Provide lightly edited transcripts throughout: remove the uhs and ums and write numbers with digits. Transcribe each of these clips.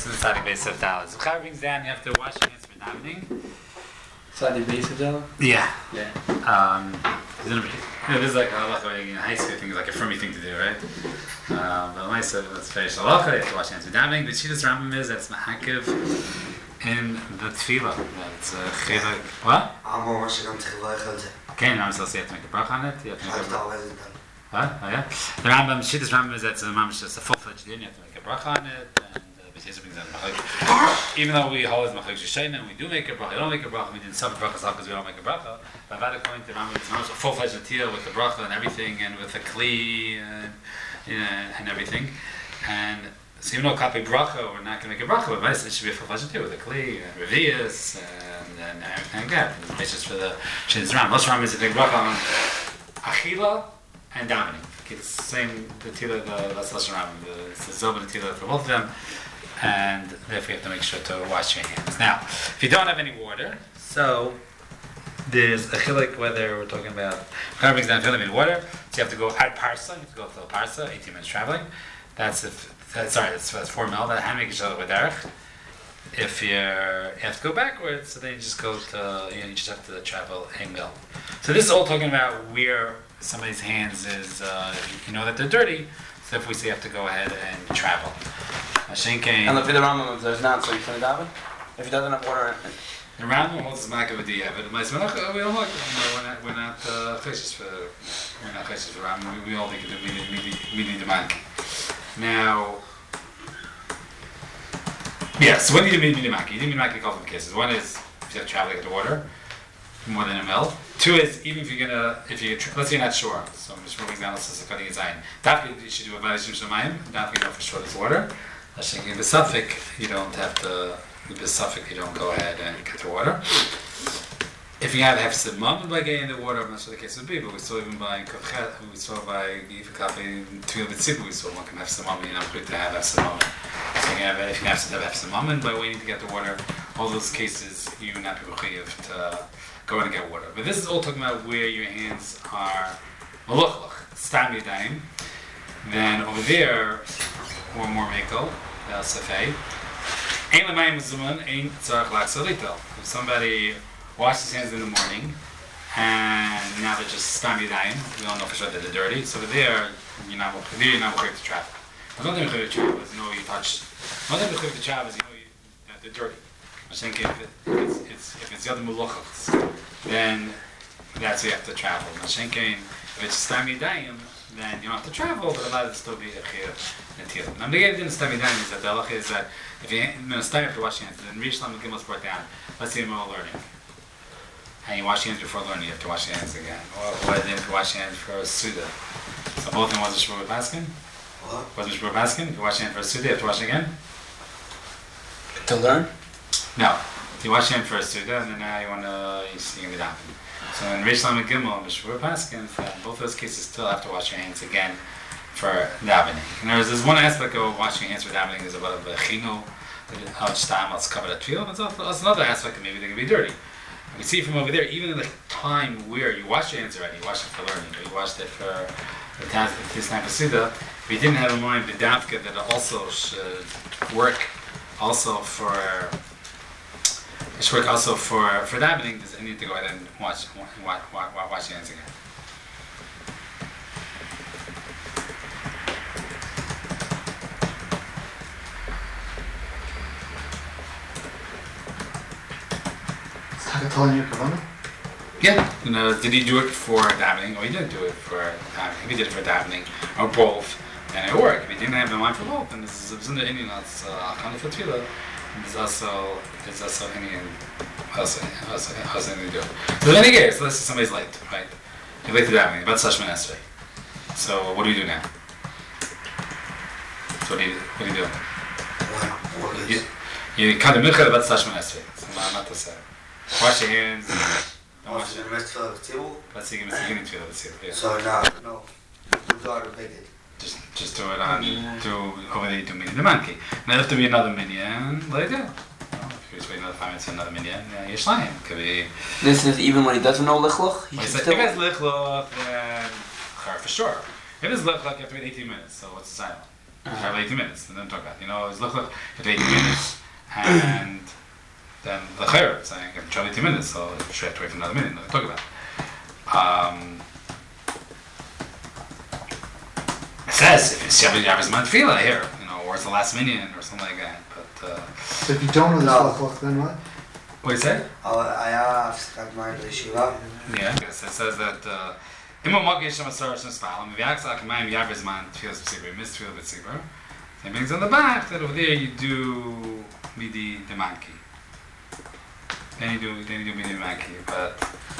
Sadi base of Dallas. If Chaver brings down, you have to wash your hands for davening. Sadi base of Dallas? Yeah. Yeah. This is like a high school thing, like a firmy thing to do, right? But my son, let's finish halacha. You have to wash your hands for davening. The Shitas Rambam is that's mahakiv in the tefillah. That's chilek. What? I'm washing on tefillah. Okay, now I'm supposed to have to make a bracha on it. You have to make a bracha. What? Oh yeah. The Rambam, Shitas Rambam is that's just a full-fledged din. You have to make a bracha on it. Even though we hold as Machalik Shishayna and we do make a bracha, we don't make a bracha, we didn't suffer brachas because we don't make a bracha. But about according to Rambam, it's not a full-fledged atiyah with the bracha and everything, and with the kli and everything. And so even though kapi bracha, we're not going to make a bracha, but it should be a full-fledged atiyah with a kli and revius and that. It's just for the Shitas Rambam. Most Rambam is a big bracha on achila and davening. It's the same atiyah, the Lashon Rambam. It's the zilbah atiyah for both of them. And therefore you have to make sure to wash your hands. Now, if you don't have any water, so there's a chilek whether we're talking about Chaver brings down if you don't have any water, so you have to go at Parsa, you have to go to Parsa, 18 minutes traveling. That's 4 mil, that hand making shalom b'derech. If you have to go backwards, so then you just go to, you just have to travel a mil. So this is all talking about where somebody's hands is, you know that they're dirty, so if we say you have to go ahead and travel. And the Rambam, if there's not, so you can daven? If he doesn't have water. The Rambam holds his mak of a diya, but my we don't like it. We're not cheshes for Rambam. We all think we need the mak. Now, so when do you need the mak? You need the mak in a couple of cases. One is if you have to travel to get the water, more than a mil. Two is even if let's say you're not sure. So I'm just moving down. Let's say cutting his eye. That you should do a valishim shemayim. That you know for sure there's water. In the suffix, you don't have to. In the suffix, you don't go ahead and get the water. If you have hefsed mum by getting the water, I'm not sure the case would be, but we saw even by kofchet, we saw by giving coffee to the tzibur, we saw one can hefsed mum, you're not good to have hefsed mum. So if you have to have hefsed mum, by waiting to get the water, all those cases you're not mechuyev to go in and get water. But this is all talking about where your hands are maluchlach, stam yadayim. Then over there, one more mekel, safei. Ein l'mayim zuman, ein tzarach laksa litel. If somebody washes his hands in the morning, and now they're just stam yadayim, we don't know for sure that they're dirty, so there, you're not mechuyev to travel. But not mechuyev to travel is you know you touch. Not mechuyev to travel is you know that they're dirty. I think if it's the other muluchos, then that's where you have to travel. If it's stam yadayim, then you don't have to travel, but allowed to still be a chiyuv netila. Now the idea in stam yadayim is that the halacha is that if you have to wash your hands, then Rish Lam Gimel brought down. Let's say you're learning, and you wash your hands before learning, you have to wash your hands again. Or you have to wash your hands for a suda. So both of them was a shvur paskin. What? Was a shvur paskin? If you wash your hand for a suda, you have to wash it again. To learn? No. If you wash your hand for a suda, and then now you see me daven. So in Rish Lam Gimel and Shvur paskin, both those cases still have to wash your hands again for davening. And there's one aspect of washing your hands for davening is about the chino, how much time it's covered at tefillah. But there's another aspect that maybe they can be dirty. We see from over there, even in the time where you wash your hands already, you washed it for learning, or you washed it for this time for Suda, we didn't have in mind B'davka that it also should work also for davening. Does it need to go ahead and wash your hands again? Yeah. Did he do it for davening, or he didn't do it for davening? If he did it for davening, or both, then it worked. If he didn't have the mind for both, then this is a Indian that's kind of tefillah. There's also Indian. How's anything to do? So in any case, let's say somebody's late, right? You're late to davening, about Sashman Esrei. So what do you do now? So what do you do? You kind of mincha about Sashman Esrei. So not to say. Wash your hands. Wash your hands for the table. Let's see, yeah. So no. We got to make it. Just do it over there. Do minyan the monkey. Now if there be another minyan, let it go. If you just wait another 5 minutes for another minyan, you're shlayim. Could be. This is even when he doesn't know lichloch. If it's lichloch, then for sure. If it's lichloch, you have to wait 18 minutes. So what's the sign? travel 80 minutes, and then talk about, it's look, at 80 minutes, and then the chayyur saying, if you travel 80 minutes, so you should have to wait for another minute, and then talk about. It says, if it's Yavis Manfila here, or it's the last minion, or something like that, but, So if you don't know the halach, then what? what do you say? I asked at my yeshiva. Yeah, it says that, Imam Makish Shamasar Shaspalam, if you ask Akamayim Yavis Man, Tfilas B'Tzibur, Mistfil B'Tzibur, it means on the back that over there you do Midi Demanki. Then you do Midi Demanki, but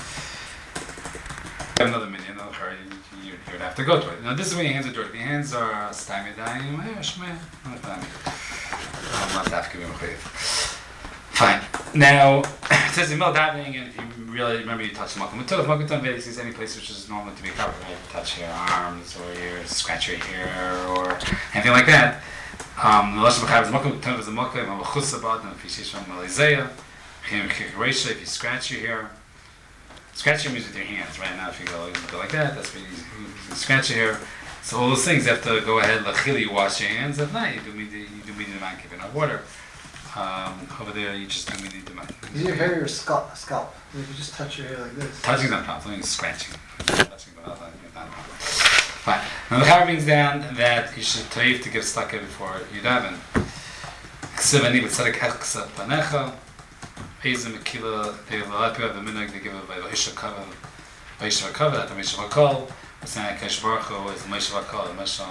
another minion, another card, you would have to go to it. Now this is when your hands are dirty. Your hands are stymied, I'm not that fine. Now, it says in Mel davening, and if you really remember, you touch the Makom. If Makom Tan sees any place which is normal to be covered, you touch your arms, or your scratch your hair, or anything like that. The Lashon B'Chav is Makom Tan is a Makom, and B'Chus Abad, and if you see Malizaya, if you scratch your hair, scratch your means with your hands. Right now, if you go like that, that's what you scratch your hair. So all those things, you have to go ahead, lachili, wash your hands. If not, you do midi man, keep enough water. Over there, you just do midi man. Is your hair your scalp? If you just touch your hair like this. Touching is not a problem, it's scratching. Touching, but not a problem. Fine. Now the Chaver brings down that you should toiv to give tzedakah before you daven. Ksiv ani b'tzedek echksa panecha. Eizem ekila, they have the minhag, they give it by the Isha Kavah, at the Meshav HaKol. The saying Kesh Baruch Hu is the Meshav HaKol, the Meshav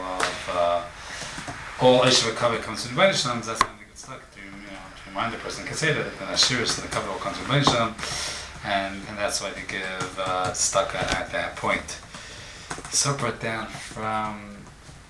all Isha HaKavah comes from the Rebbeinu Shalom. That's something that gets stuck to remind the person can say that the Ashiris and the Kavah all comes from the Rebbeinu Shalom, and that's why they give stuck at that point. So brought down from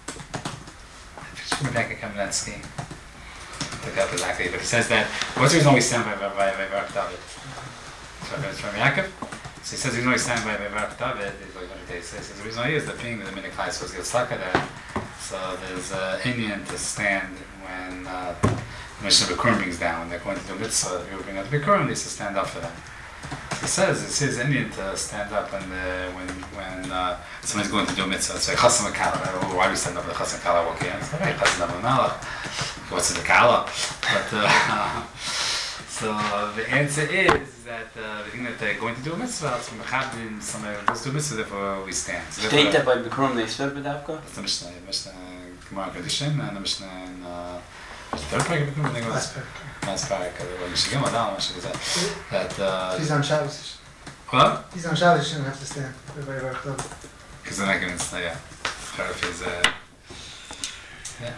Rebecca Kamenetsky. Look up exactly, but it says that what's the reason we stand by Barak David? It's from Yaakov. So he says the reason we stand by Barak David is like what he says. The reason why is that being that the Minik supposed to get stuck at that. So there's Indian to stand when the Mishnah Bikurim brings down when they're going to do mitzvah. If you bring out the Bikurim, they used to stand up for them. It says Indian to stand up when someone's going to do a mitzvah. It's like Chasam Akala. Why do we stand up for the Chasam Akala? Okay, it's like Chasam Malach. What's in the Kala? But so the answer is that the thing that they're going to do a mitzvah. So Mechabdin, somebody goes to a mitzvah, therefore we stand. So Steht da bei Bikurim they swear b'davka? That's the Mishnah. Mishnah Gemara Kedushin and the Mishnah in the third paragraph. Last paragraph. When you should give that He's on Shabbos. What? He's on Shabbos, you shouldn't have to stand. Because then I can say, yeah. Charif is, yeah.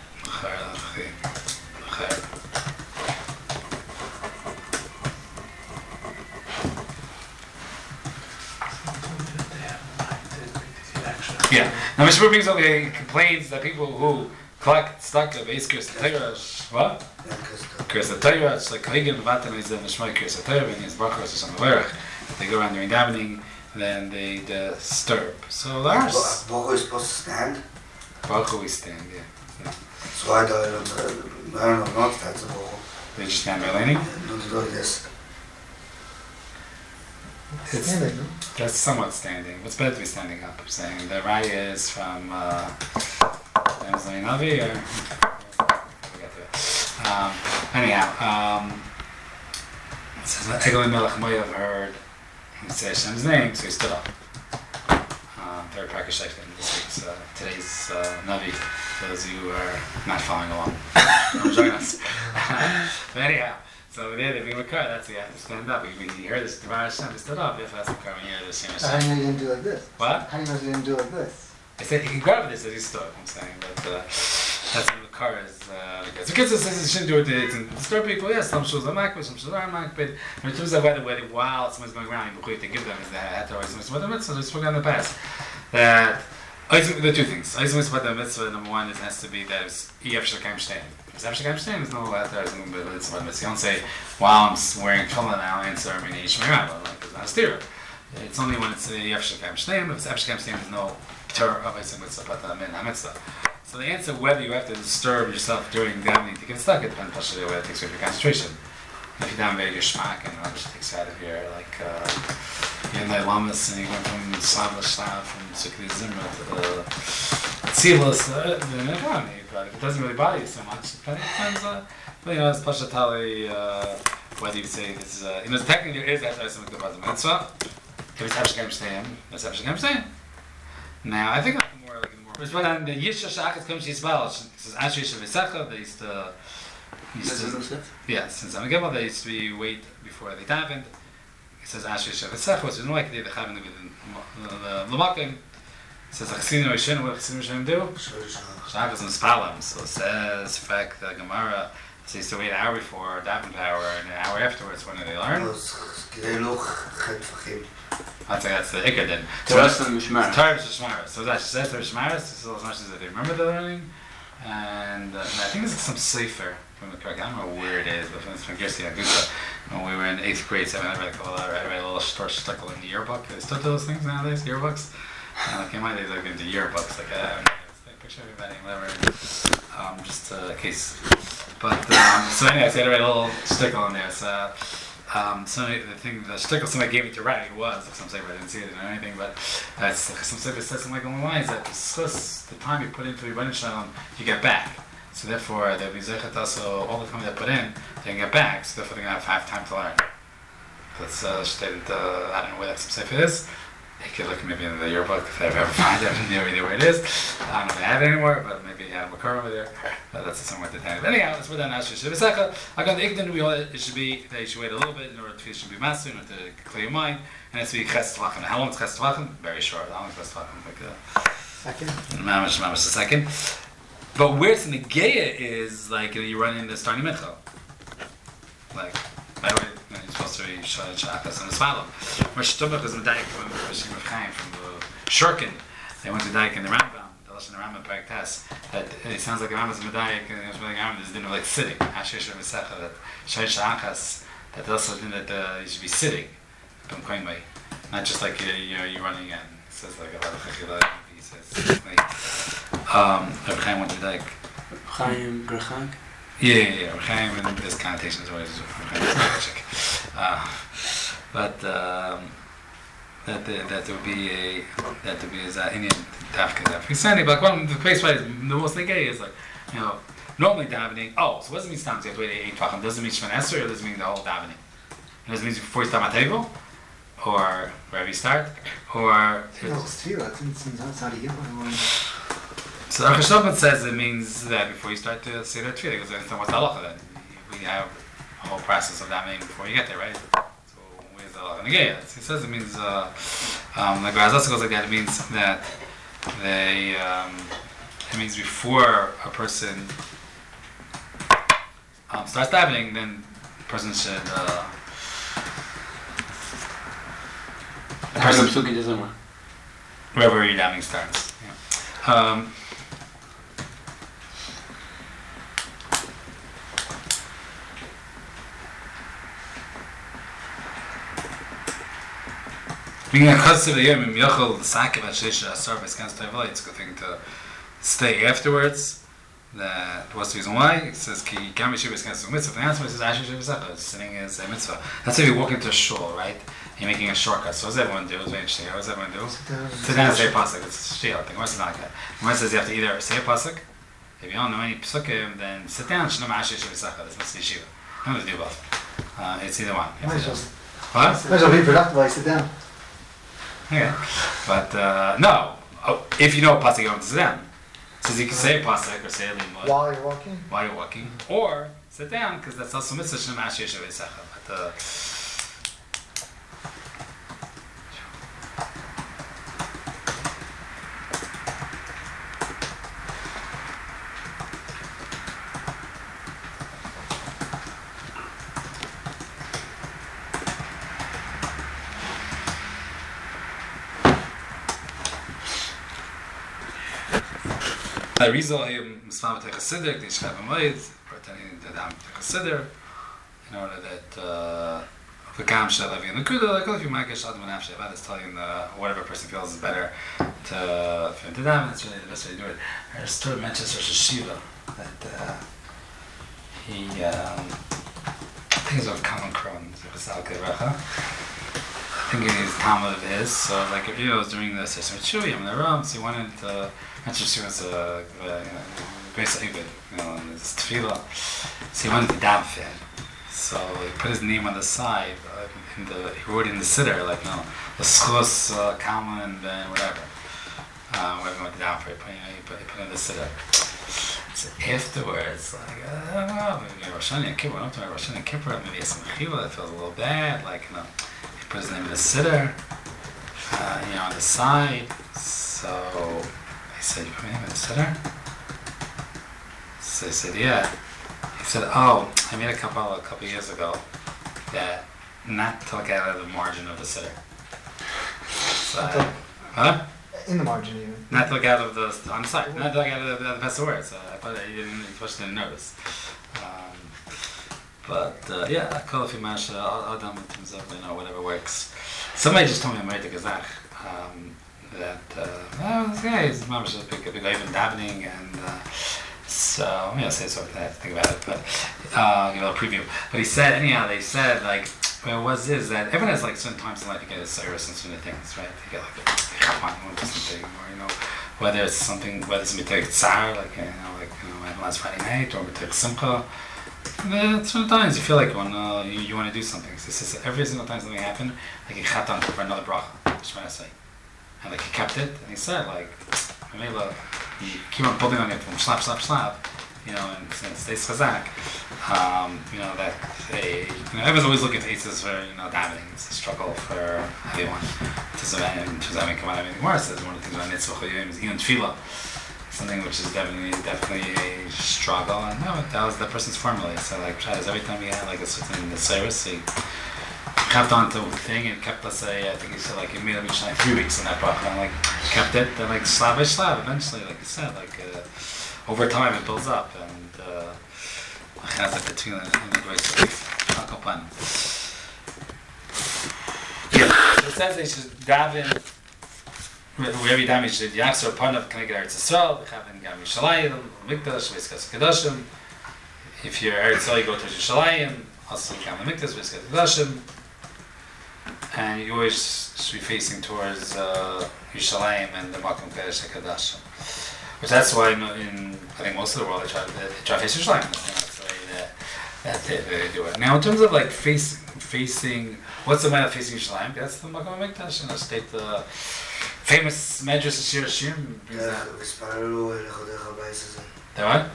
Yeah. Now, Mishra brings over here, he complains that people who collect stuck of Eis Kirs HaTorah, what? Kirs HaTorah, it's like Kaligin, Vatam, is the Nishmai Kirs HaTorah, and his Brachos is on the Lerech. They go around during davening, then they disturb. So there's... Baruch is supposed to stand? Baruch we stand, yeah. So I don't know, not that's a Baruch. They just stand by leaning? Don't do this. Standing, no? That's somewhat standing. What's better to be standing up? Saying the Raya is from Navi or anyhow, it says Eglon Melech Moav heard him say Hashem's name, so he stood up. Third Parak Shaitan this week's today's Navi. Those of you who are not following along, don't join us. But anyhow. So there, they bring a car. That's you have to stand up. When you hear this, Devar Hashem, stood up. If that's the car, when you hear this, Shem How do you know you didn't do like this? What? How do you know you didn't do like this? I said he can grab this as he stood. I'm saying, but that's when the car is. The kids says you shouldn't do it to disturb people. Yes, some shoes are makbid, some shoes aren't makbid. But in terms of whether while someone's going around, you to give them is that had to always miss with the mitzvah. We spoke in the past that the two things. The mitzvah number one is has to be that it's ef shekayim shtein. There's no authorizing mitzvah. You don't say, while I'm wearing tefillin now, answer Minei Shmirah, like it's not a stira. It's only when it's ef shekayim shtein. If it's ef shekayim shtein, there's no terror of a mitzvah, but min mitzvah. So the answer whether you have to disturb yourself during davening to get stuck, it depends on whether it takes away your concentration. If you daven very your shmak and it takes out of your in the Lamas, and he went from Sava Shah, from Sukkot Zimra to the Tzilus, in the economy, but it doesn't really bother you so much. It depends, but you know, it's Pashatali, whether you say it's, you know, technically there is actually something about the mitzvah. If it's Hafshagam Shtayim, that's Hafshagam Shtayim. Now, I think I'm more like more. But on the Yisha Shachas comes Yisbal, it says Asher Yisha V'Secha, they used to. Yeah, since I'm Gimel, they used to be wait before they davened. It says Asher Yisha V'Secha, which is no like they have in the Lamakim. It says Chasinu Rishon, what Chasinu Rishon do? Shachas and Spalam. So it says, in fact, the Gemara. So they used to wait an hour before daven power and an hour afterwards. When do they learn? I'd say that's the Iker then. Torah Mishmar. Torah Mishmar. So that says Torah Mishmar, so as much as they remember the learning. And I think this is some sefer from the correct. I don't know where it is, but it's from Gersi Agusa. When we were in 8th grade, so I read a little short shtickle in the yearbook. They still do those things nowadays, yearbooks. Like in my days, I've been to yearbooks, like picture everybody, whatever. Just a case. But so anyway, I said I read a little shtickle in there. So the shtickle somebody gave me to write was like some say I didn't see it or anything, but that's some say it says something like on the lines that the time you put into Rebbeinu Shalom, you get back. So therefore, they'll be zechet also all the time they put in, they can get back. So therefore, they're gonna have time to learn. That's stated. I don't know where that some say it is. You could look maybe in the yearbook if I ever find it. I have no idea where it is. I don't know if they have it anymore, but maybe you have a car over there. But that's somewhere to tell. But anyhow, let's put that in Asher Shivaseka. I got the Igdan, it should be, they should wait a little bit in order to be master, in order to clear your mind. And it's to be Ches Tvachim. How long is Ches Tvachim? Very short. How long is Ches Tvachim? Like Second. Mamash a second. But where it's in the Geya is like, you run into starting Mitzvah. Like, by the way, you're supposed to be Shachas and Esfalim. Rosh Hashanah is Medayik from Rishim of Chaim, from the Shurkin. They went to Daik in the Rambam, the Lashon Rambam Paraktas, that it sounds like the Rambam's Medayik, and it was really Rambam, this dinner like sitting. Asher Shem Esecha, that Shai Shachas, that also that you should be sitting. Not just like you're running and it says like a lot of Chachila, he says like, Reb Chaim went to Daik. Chaim Grachag? Yeah. Chaim, and this connotation is always magic. But that would be as Indian Tafka. He's saying, but one the place where the most gay is like, you know, normally davening. Oh, so what does it mean? Sometimes you have to wait 8 o'clock. Does it mean Shemon Esrei, or does it mean the whole davening? Does it mean before you start my table, or wherever you start, or? It's not a year. So the Cheshbon says it means that before you start to say the tefillah, because that's what's halacha then. We have a whole process of davening before you get there, right? So where's the halacha? He says it means, like Razasa goes like that, it means that it means before a person starts davening, then the person should, wherever your davening starts. Yeah. Being a chassid v'yom yochel l'sakev ha'sheish ha'asar b'eskan stavla, it's a good thing to stay afterwards. That was the reason why. It says ki gam yeshiv b'eskan mitzvah. The answer is asher shev'secha. Sitting is a mitzvah. That's if you walk into a shul, right? You're making a shortcut. So what does everyone do? It's very interesting. What does everyone do? Sit down and say a pasuk. It's a shtiel. The Gemara says not like that. The Gemara says you have to either say a pasuk. If you don't know any pasukim, then sit down. Shnam asher shev'secha. That's mitzvah yeshiva. You don't have to do both. It's either one. What? Might as well be productive while you sit down. Yeah, but no. Oh, if you know a pasuk, you don't have to sit down. So you can say a pasuk or say a limud while you're walking, or sit down because that's also mitzvah shem asher shev'secha. But Rizal him mismam techasidik, the shchab amayid, pertaining to dam techasidir, in order that the gam shel avi and the kuda, like if you might get shadam and afshe, that is telling whatever person feels is better to fit into dam. That's really the best way to do it. I just sort of mentions Rosh Hashiva that he I think it's of common Kron, Zevasal Kerecha. thinking he's Talmud of his. So like if he was doing the system with Shui, I'm in the room, so he wanted to mention she was a grace of Ibid, in his tefillah. So he wanted to dab for him. So he put his name on the side, he wrote in the siddur, like, the schus, kalma, and whatever. Whatever he wanted to dab for, he put in the siddur. So afterwards, like, I don't know, maybe Rosh Hashanah Kippur, I'm talking Rosh Hashanah Kippur, maybe it's some chila that feels a little bad, like, he put his name in the siddur, on the side. So I said, you put my name in the siddur? So he said, yeah. He said, oh, I made a couple years ago that not to look out of the margin of the siddur. So, huh? In the margin even. Not to look out of on the side, not to look out of the best words. I thought he didn't notice. Yeah, I call if you mash Adam in terms of whatever works. Somebody just told me I'm ready to Gazach. This guy is a big even davening, and so say something. I have to think about it, but give a preview. But he said anyhow. They said like. Well, what is that everyone has like certain times in life to get a service and certain things, right? To get like a chafan or something, or whether it's something, whether it's mitzvah tzar, like last Friday night, or mitzvah simcha. Certain times you feel like you want to do something. So he says every single time something happened, like he chatan for another bracha, just trying to say, and like he kept it, and he said like, you keep on building on it from slap. And stays chazak, that everyone's always looking for aces for, davening. It's a struggle for everyone. To come out of anything worse. One of the things about Nitzvah Choyim is even tefillah, something which is definitely a struggle. And that was the person's formula. So like Pshat is every time he had like a certain service, he kept on to the thing and kept, let's say, I think he said like he made a Mishnah 3 weeks in that bracha, and like kept it, then like slab by slab, eventually, like you said, like over time it builds up, and has like the tefillah in the grace of Al-Kopan. Yeah, it says they should daven wherever you daven. You should yachzor panav k'neged Eretz Yisrael. V'chaven gam Yishalayim, Mikdash, V'iskas Kedoshim. If you're Eretz Yisrael, you go towards Yishalayim. Also, gam Mikdash, V'iskas Kedoshim. And you always should be facing towards Yishalayim and the Makom Kodesh HaKadoshim. Which that's why in I think most of the world they try to face Yerushalayim. That's the way they do it. Now in terms of like facing what's the matter of facing Yerushalayim? That's the Makom HaMikdash. State the famous Medrash Shir Hashirim brings that. The what?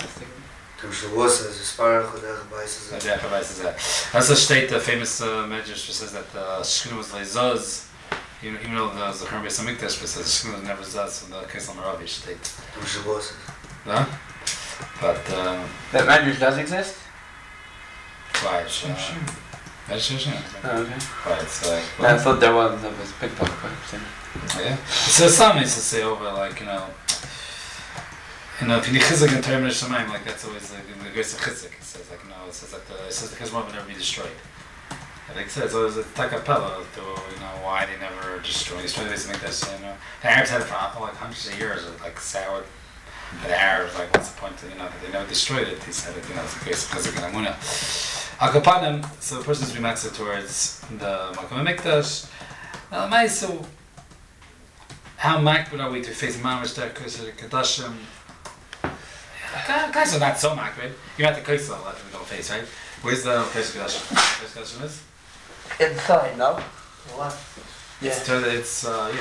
That's the state the famous Medrash which says that the Shekhinah was Leizaz. Even though the Zechar Beis HaMikdash, but says Shekhinah was never zaz in the Kesel Maravi state. No? But that Medrash does exist? Right, Medrash. Oh, okay. Right, so like, I thought there was picked up. Yeah. So some used to say over like if you need chizuk in terms of Shemaim, like that's always like the grace of chizuk. It says like it says the Chizmah will never be destroyed. Like I said, so there's a takapella to why they never destroyed the Beis Hamikdash. The Arabs had it for like hundreds of years, like soured. But the Arabs, like, what's the point? That they never destroyed it. He said it, it's a grace of chizuk and amunah. Akapanim, so the person is remaxed towards the Makom HaMikdash. Now, so how makbid are we to face mamash der Kodesh Kedoshim? Guys are not so makbid. You're at the Kodesh that we don't face, right? Where's the Kodesh Kedoshim? Kodesh Kedoshim is? Inside, no? What? Yeah. It's here, right?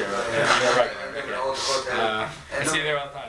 Yeah. I see you there all the time,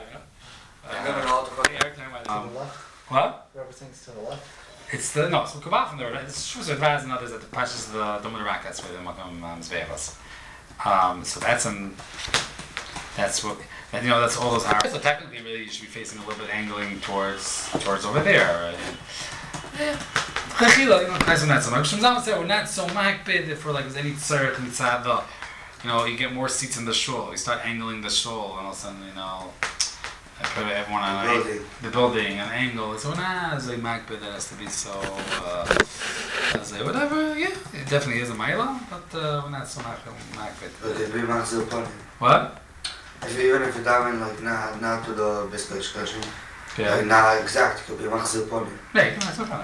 what? Whoever thinks to the left. It's the no. So Kabbalah from there. It's true. So advise and others that the Pashas the Dom Rak. That's where the Makom Zveivas. So that's what that's all those hours. So technically, really, you should be facing a little bit angling towards over there. Right? Yeah. Guys are not so much. We're not so makbid if we're like there's any tzarech mitzada. You get more seats in the shul. You start angling the shul, and all of a sudden, I put everyone on the building, an angle. So it's like makbid that has to be so. I say whatever. Yeah, it definitely is a mila, but we're not so makbid. But if we machzir upon him. What? Even if you daven like not to the Beskar Shkashim. Yeah. Like not exact, it could be machzir upon him. Yeah, it's okay.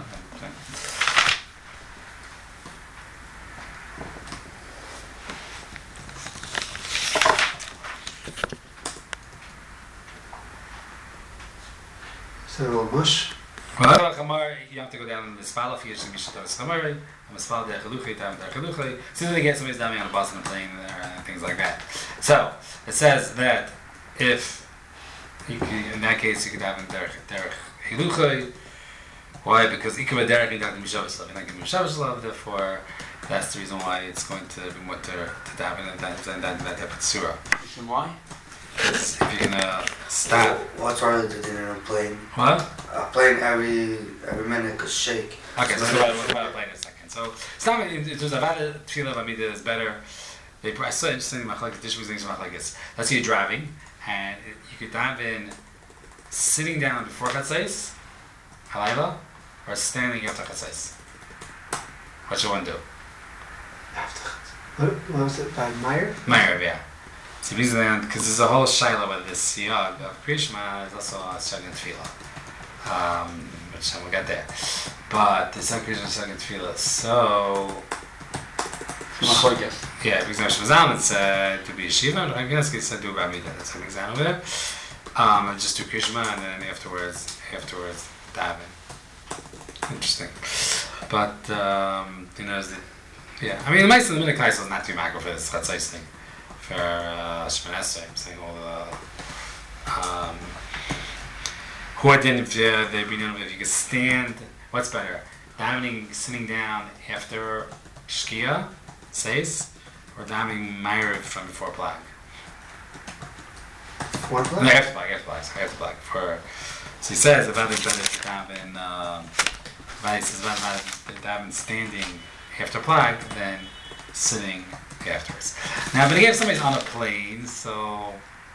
a little bush. Well, Chamar, you have to go down in the spal if you should be shut out Chamari. I'm a spal der Chaluchi, down der Chaluchi. As soon as they get somebody's down on a bus and a plane and things like that. So it says that if you can, in that case you could have in der Chaluchi. Why? Because Ikava Derek and Dr. Mishavislav, and I can Mishavislav, therefore that's the reason why it's going to be mutter to daven and that type of surah. And why? Because if you're gonna stop. What's wrong with the dinner and plane? What? A plane every minute could shake. Okay, so we'll play in a second. So stop it. There's a valid tefillah b'midah is better. I saw interesting machlokes. This was interesting machlokes. Let's say you're driving and you could daven sitting down before chatzos, halayla, or standing after chatzos. What should one do? What was it by Meyer? Meyer, yeah. So because there's a whole shaila with this siyag of Krishma is also a second tefillah, which we'll get there. But the second Krishma second tefillah. So yeah, because Shmazalman said to be yeshiva, and Rav said do Bamida. That's an example there. Just do Krishma and then afterwards daven. Interesting. But yeah, I mean, the Meister in the Minute Kaisel is not too macro for this chatzos thing. For Shemon Esrei, I'm saying all the who I didn't if you could stand. What's better, davening sitting down after Shkia says, or davening Ma'ariv from before Plag? Before Plag? No, after Plag. So he says about the daven. He says about daven standing after Plag, then sitting afterwards. Now, but again, if somebody's on a plane, so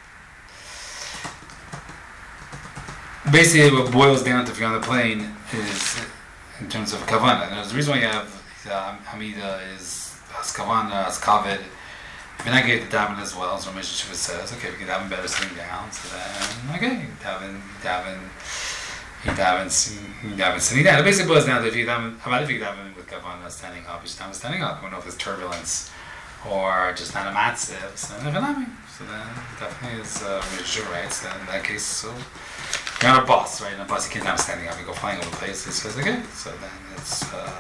basically what boils down to if you're on the plane is in terms of kavanah. Now, the reason why you have Hamida is as kavanah, as kavod. If you're not getting the daven as well, so Ramesh Yeshiva says, okay, we can daven better sitting down. So then, okay, you daven sitting down. It basically boils down to if you daven with kavanah standing up, you just daven standing up. I don't know if there's turbulence or just not a matziv, so then definitely is right. So then in that case, so you're on a bus, right? In a bus, you can't have standing up. You go flying over the place. He says, okay. So then it's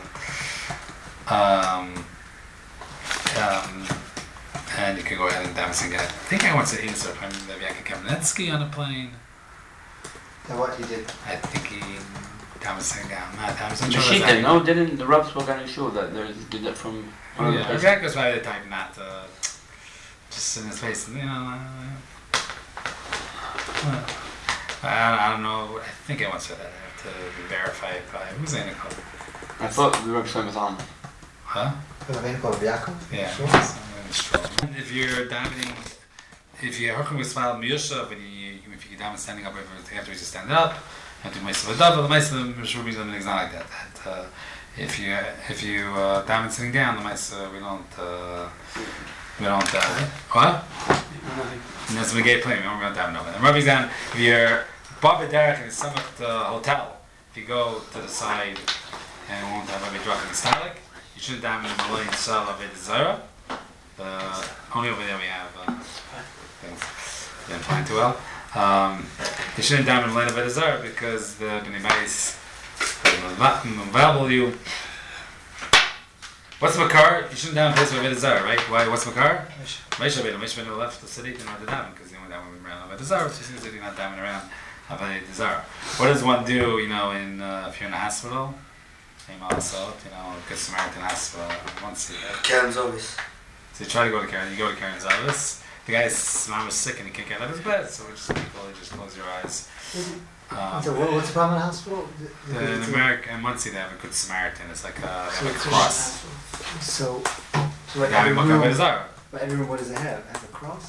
and you can go ahead and dance again. I think I went to Ezer, maybe I could Kamenetsky on a plane. And what he did? I think he dancing down. The sheet did, no? Didn't the Rav spoke on his show that they did that from one of the places? Jack was probably the type not to just in his face, I don't know. I think I once said that. I have to verify it by who's in it called? I thought the Rav was on. Huh? Yeah. Sure. If you're davening, if you're working with smile miyushav, and if you daven standing up, afterwards you stand up, you have to do ma'aseh v'dav. The ma'aseh mishubim is not like that. If you daven sitting down, the ma'aseh we don't what? And that's when we get playing. We don't daven over there. Rabbi's down. If you're Baba Derek in the summit hotel, if you go to the side and won't have Rabbi Drach in the stalik, you shouldn't daven in the Malayan Sal of Zara. Only over there we have things didn't fly too well. You shouldn't daven in the land of Zara because the Bnei Bayis available you. What's Makar? You shouldn't daven in place of Avodah Zarah, right? Why? What's Makar? Moshe Rabbeinu left the city in order to daven because he went down around Avodah Zarah, so he seems that he's not davening around Avodah Zarah. What does one do? In if you're in a hospital, Good Samaritan hospital. Once Karen's office. So you try to go to Karen. You go to Karen's office. The guy's mom is sick and he can't get out of his bed, so just close your eyes. So what's the problem in the hospital? In America, in Muncie, they have a Good Samaritan. It's like they have a cross. So But every room, what does it have? It has a cross?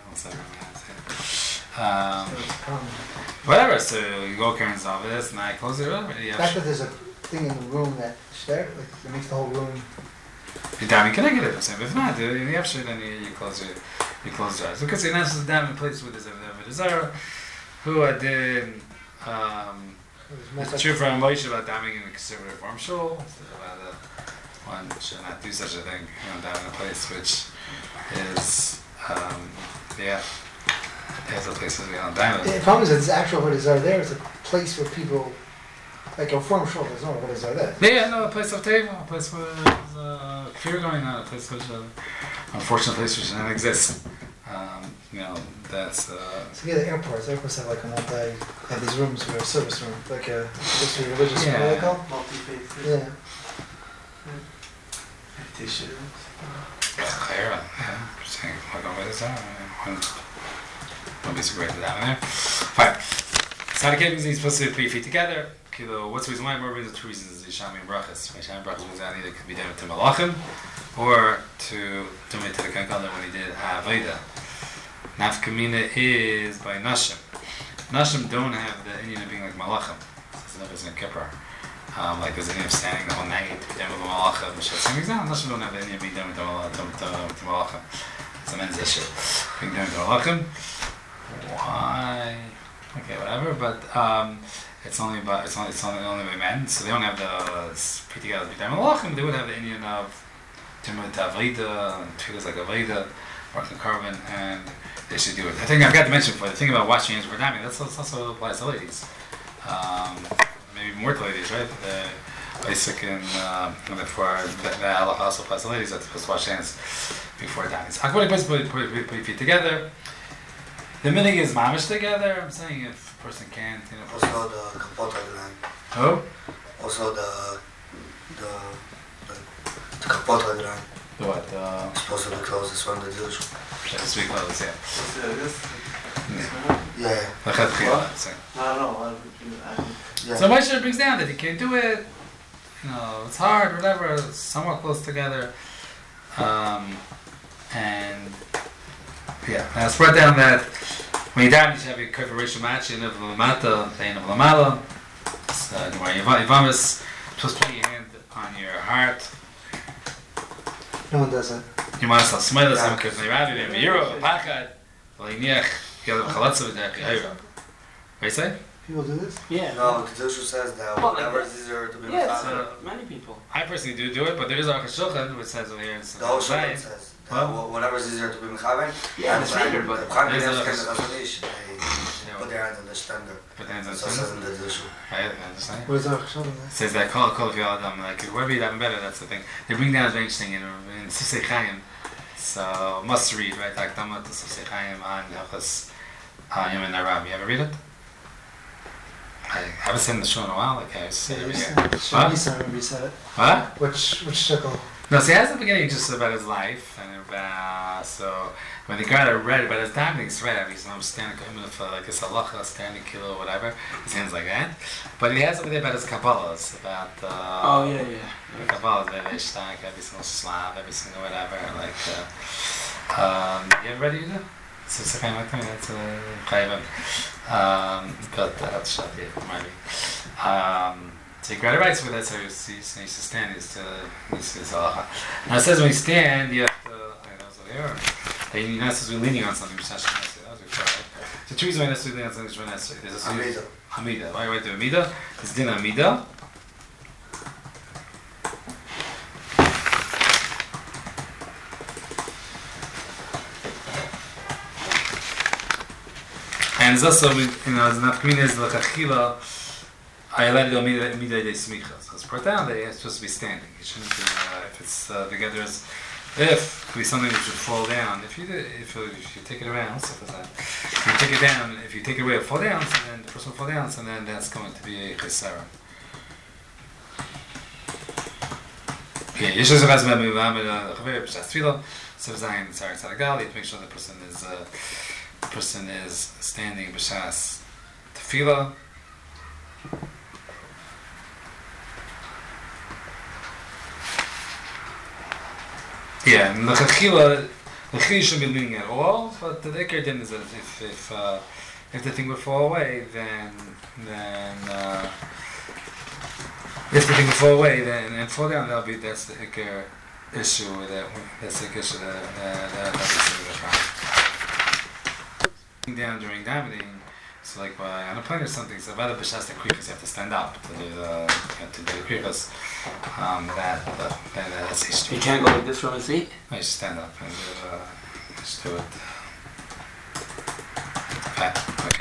Whatever, so you go to Karen's office and I close it up. The fact that there's a thing in the room that makes the whole room. You're damn, can I get it? I'm saying, if not, then you close your eyes. Because you're not supposed to damn in place with the desire. Who I did, it's true for Moshe about damming in the conservative reform shul. About one should not do such a thing, down in a place which is, there's a place where we don't dam it. The problem is that this actual what is there, it's a place where people, like a form shul, there's no avodas zarah. Yeah, no, a place of table, a place where there's fear going on, a place which, unfortunate place which doesn't exist. You know, that's. So yeah, the airports have like a they have these rooms where a service room, like a just a religious room, what are they called? Multi-faith. Yeah. Meditation. Chayra, saying, what is that? Don't be so great at that one there. Fine. So the campings are supposed to be 3 feet together. Kilo, what's the reason why? More reasons, 2 reasons. Yishami Brachas. Yishami Brachas was that either could be done to Malachim or to donate to the Kankalim when he did Aveda. Nafkamina is by Nashim. Nashim don't have the Indian of being like Malachim. It's another in Kippur. Like there's an Indian of standing the whole night, then with the Malachim. Same example, Nashim don't have the Indian of being done with the Malachim. It's a men's issue. Being done with the Malachim. Why? Okay, whatever. But it's only by men, so they don't have the pretty guys be done with Malachim. They would have the Indian of Timur Aveda, Tfilas like Aveda, working carbon, and they should do it. I think I forgot to mention before, the thing about washing hands for davening, that also applies to ladies. Maybe more to ladies, right? The Isaac and before the halacha also applies to ladies, that's supposed to wash hands before davening. So Akbari puts put your feet together. The minig is mamish together. I'm saying if a person can't, you know. Also the kapot hagran. Oh? Also the kapot hagran. The what? Supposed to be closest from the Jewish. The sweet clothes, yeah. Yeah. The chatchila, I'm saying. I don't know. Yeah. So Moshe brings down that he can't do it. You know, it's hard, whatever. Somewhat close together, and yeah. And it's brought down that when you daven, you should have your kafir racial match in of lamata, the end of lamala. So Yivamis, just put your hand on your heart. No one does that. You must have smile as I'm kafir rabbi, maybe Euro, pachad, v'liniach, yellow chalatzav, v'dech. What do you say? People do this? Yeah. No, the Jewish says that Well, whenever like it's easier to be Yeah, mechaber. many people. I personally do it, but there is a Shulchan which says over here. It's The whole Shulchan says that whenever it's easier to be mechaber. Yeah, and the finger, but the Chaim there's Benes a- can the Chazonish, they put their hands on the ständer. Put the hands on the So it says in ständer. the Jewish. I understand. What is that? Show them It says that call of Yadam, like whoever you have better, that's the thing. They bring down a strange thing in Sifsei Chaim. So must read, right? Like Dhamma to Sifsei Chaim on Hilchos Yom and Arab. You ever read it? I haven't seen the show in a while. Like I used to say every year. that? I remember you said it. What? Which shekel? No, see, he has the beginning just about his life and about so when the guy read about his davening, he's read. He's not standing, like a salacha, standing kilo, or whatever. His hands like that. But he has something about his kabbalahs, about Oh yeah. kabbalahs, every shtak, every single slav, every single whatever. Like, you ever read it either? So it's kind of like that's a chayvim. But that's shot here, maybe. So you got it right, so that's how you see, so you used to stand, you see this halacha. Now it says when you stand, you have to, that was over here, that you're not supposed to be leaning on something, that was before, right? So two reasons why you're not supposed to be leaning on something, there's a Amida. Amida. Why do Amida? It's din Amida. And it's also, as an afkamina is the kachila, I let it go Amida de smicha. So it's brought down that it's supposed to be standing. It shouldn't be, if it's together as, if it could be something that should fall down. If you take it around, so if you take it down, if you take it away, it'll fall down, so then the person will fall down, so then that's going to be a chesara. Okay, Yeshua Zevaz Memu V'Amid Chaver B'Shas Tefillah Sev Zayin Tzar Tzar Gal. You have to make sure the person is standing B'Shas Tefillah. Yeah, and the chila shouldn't be leaning at all, but the ikar din is that if the thing would fall away, then if the thing would fall away, then and fall down, that's the ikar issue with that. That's the ikar issue that down during davening. So like on a plane or something, so rather b'shas the krikas, you have to stand up to do the krikas. That's history. You can't go like this from his feet. I just stand up and just do it. Okay.